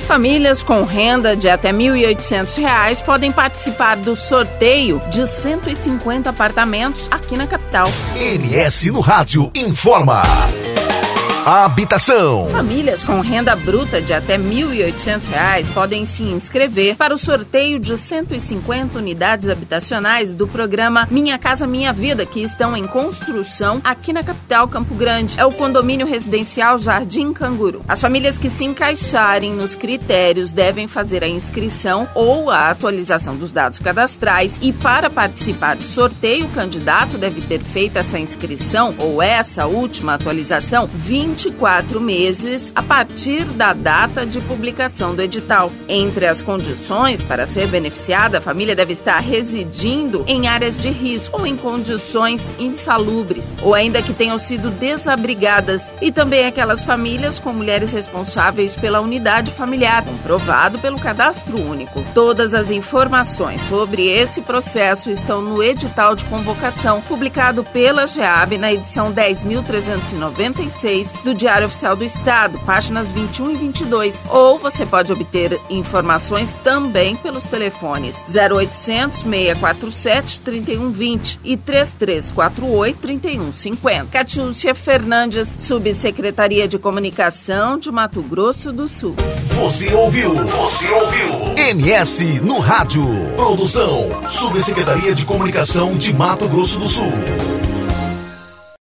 Famílias com renda de até R$ 1.800 podem participar do sorteio de 150 apartamentos aqui na capital. MS no Rádio informa. Habitação. Famílias com renda bruta de até R$ 1.800 podem se inscrever para o sorteio de 150 unidades habitacionais do programa Minha Casa Minha Vida, que estão em construção aqui na capital, Campo Grande. É o condomínio residencial Jardim Canguru. As famílias que se encaixarem nos critérios devem fazer a inscrição ou a atualização dos dados cadastrais, e para participar do sorteio, o candidato deve ter feito essa inscrição ou essa última atualização 24 meses a partir da data de publicação do edital. Entre as condições para ser beneficiada, a família deve estar residindo em áreas de risco ou em condições insalubres, ou ainda que tenham sido desabrigadas, e também aquelas famílias com mulheres responsáveis pela unidade familiar, comprovado pelo Cadastro Único. Todas as informações sobre esse processo estão no edital de convocação, publicado pela GEAB na edição 10.396 do Diário Oficial do Estado, páginas 21 e 22. Ou você pode obter informações também pelos telefones 0800 647 3120 e 3348 3150. Catiúcia Fernandes, Subsecretaria de Comunicação de Mato Grosso do Sul. Você ouviu? MS no Rádio. Produção, Subsecretaria de Comunicação de Mato Grosso do Sul.